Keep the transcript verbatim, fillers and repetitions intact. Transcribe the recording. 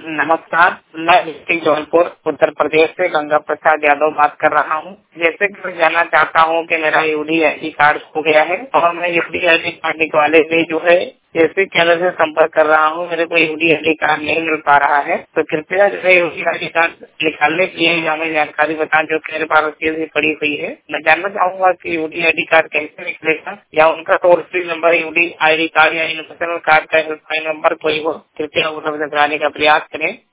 नमस्कार, मैं डिस्ट्रिक्ट जौनपुर उत्तर प्रदेश से गंगा प्रसाद यादव बात कर रहा हूँ। जैसे कि मैं जानना चाहता हूँ कि मेरा यूडी आई डी कार्ड खो गया है और मैं यूडी आई डी कार्ड निकालने में जो है जैसे केंद्र से संपर्क कर रहा हूँ, मेरे को यूडी आई डी कार्ड नहीं मिल पा रहा है। तो कृपया जो है यूडी आई डी कार्ड निकालने के लिए हमें जानकारी बताएं जो मेरे पास रसीद भी पड़ी हुई है। मैं जानना चाहूंगा कि यूडी आई डी कार्ड कैसे निकलेगा या उनका टोल फ्री नंबर यूडी आई डी कार्ड या इन्वेस्टमेंट कार्ड का हेल्पलाइन नंबर कोई हो, कृपया उपलब्ध कराने का प्रयास करें।